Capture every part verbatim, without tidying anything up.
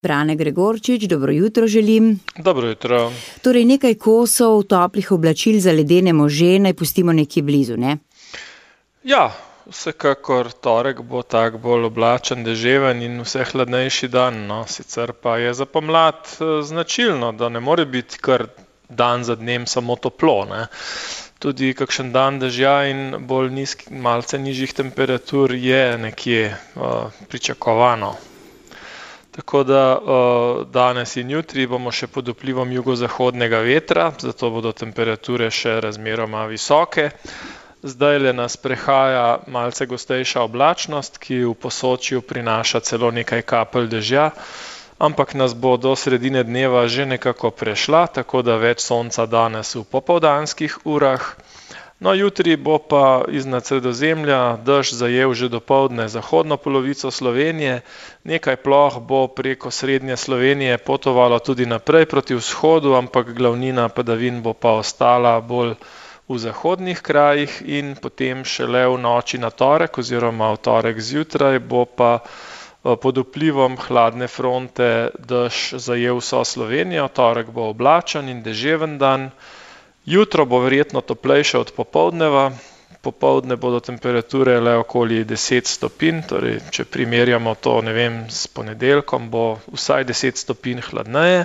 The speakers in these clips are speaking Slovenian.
Brane Gregorčič, dobro jutro želim. Dobro jutro. Torej nekaj kosov toplih oblačil za ledene može naj pustimo nekje blizu, ne? Ja, vsekakor torek bo tak bolj oblačen, deževen in vse hladnejši dan, no, sicer pa je za pomlad značilno, da ne more biti kar dan za dnem samo toplo, ne. Tudi kakšen dan dežja in bolj nizki, malce nižjih temperatur je nekje uh, pričakovano. Tako da uh, danes in jutri bomo še pod vplivom jugozahodnega vetra, zato bodo temperature še razmeroma visoke. Zdajle nas prehaja malce gostejša oblačnost, ki v Posočju prinaša celo nekaj kapelj dežja, ampak nas bo do sredine dneva že nekako prešla, tako da več sonca danes v popoldanskih urah. No, jutri bo pa iznad Sredozemlja dež zajel že dopoldne zahodno polovico Slovenije, nekaj ploh bo preko srednje Slovenije potovalo tudi naprej proti vzhodu, ampak glavnina padavin bo pa ostala bolj v zahodnih krajih in potem šele v noči na torek oziroma v torek zjutraj bo pa pod vplivom hladne fronte dež zajel vso Slovenijo, torek bo oblačen in deževen dan. Jutro bo verjetno toplejše od popoldneva, popoldne bodo temperature le okoli deset stopinj, torej če primerjamo to, ne vem, s ponedeljkom, bo vsaj deset stopinj hladneje.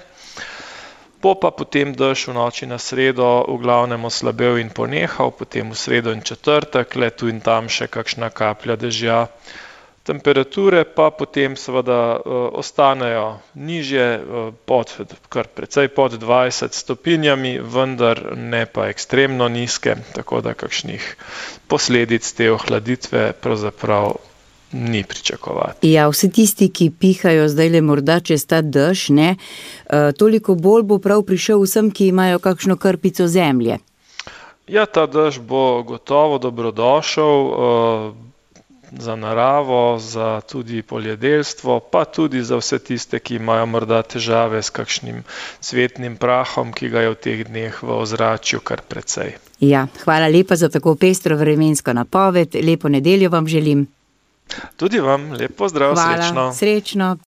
Bo pa potem dež v noči na sredo v glavnem oslabel in ponehal, potem v sredo in četrtek, le tu in tam še kakšna kaplja dežja. Temperature pa potem seveda ostanejo nižje, pod, kar precej pod dvajset stopinjami, vendar ne pa ekstremno nizke, tako da kakšnih posledic te ohladitve pravzaprav ni pričakovati. Ja, vsi tisti, ki pihajo zdajle morda čez ta dež, ne, toliko bolj bo prav prišel vsem, ki imajo kakšno krpico zemlje. Ja, ta dež bo gotovo dobrodošel, za naravo, za tudi poljedelstvo, pa tudi za vse tiste, ki imajo morda težave s kakšnim cvetnim prahom, ki ga je v teh dneh v ozračju kar precej. Ja, hvala lepa za tako pestro vremensko napoved, lepo nedeljo vam želim. Tudi vam, lep pozdrav, hvala, srečno. Srečno.